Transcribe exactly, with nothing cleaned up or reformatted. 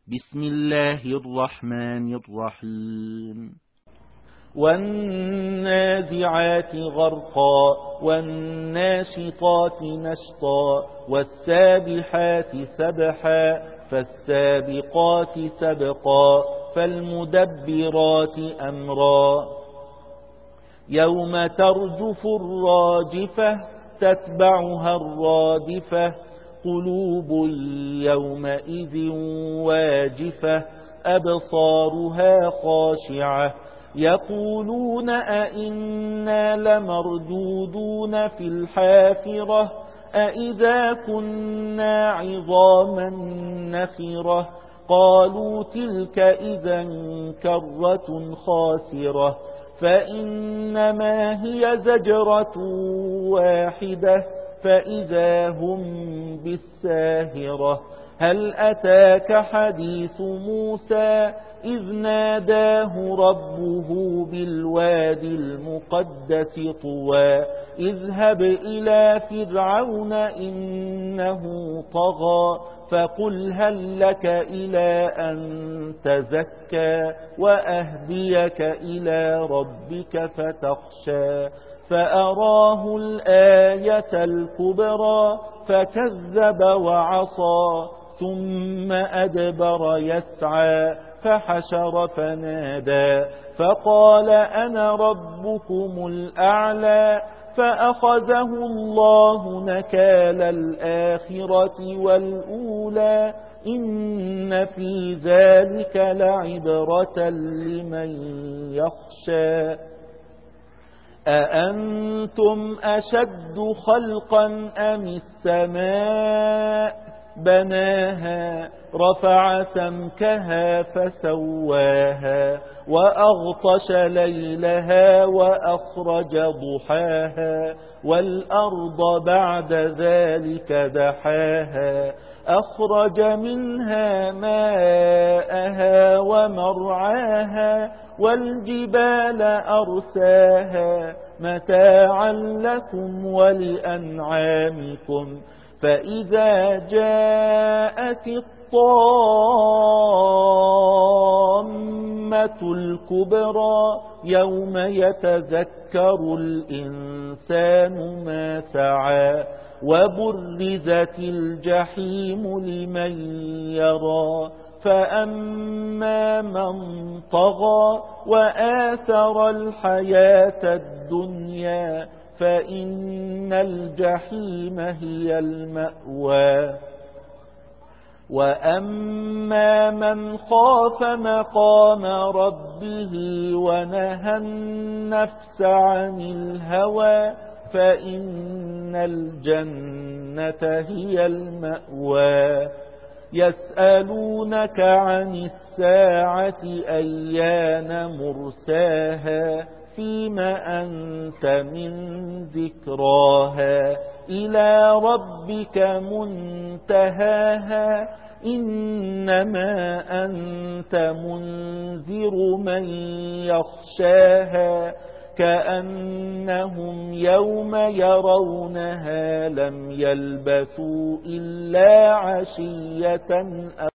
بسم الله الرحمن الرحيم والنازعات غرقا والناشطات نشطا والسابحات سبحا فالسابقات سبقا فالمدبرات أمرا يوم ترجف الراجفة تتبعها الرادفة قلوب يومئذ واجفة أبصارها خاشعة يقولون أئنا لمردودون في الحافرة أئذا كنا عظاما نخرة قالوا تلك إذا كرة خاسرة فإنما هي زجرة واحدة فإذا هم بالساهرة هل أتاك حديث موسى إذ ناداه ربه بالوادي المقدس طوى اذهب إلى فرعون إنه طغى فقل هل لك إلى أن تزكى وأهديك إلى ربك فتخشى فأراه الآية الكبرى فكذب وعصى ثم أدبر يسعى فحشر فنادى فقال أنا ربكم الأعلى فأخذه الله نكال الآخرة والأولى إن في ذلك لعبرة لمن يخشى أأنتم أشد خلقا أم السماء بناها رفع سمكها فسواها وأغطش ليلها وأخرج ضحاها والأرض بعد ذلك دحاها أخرج منها ماءها ومرعاها والجبال أرساها متاعا لكم ولأنعامكم فإذا جاءت الطامة الكبرى يوم يتذكر الإنسان ما سعى وبرزت الجحيم لمن يرى فأما من طغى وآثر الحياة الدنيا فإن الجحيم هي المأوى وأما من خاف مقام ربه ونهى النفس عن الهوى فإن الجنة هي المأوى يسألونك عن الساعة أيان مرساها فيما أنت من ذكراها إلى ربك منتهاها إنما أنت منذر من يخشاها كأنهم يوم يرونها لم يلبثوا إلا عشية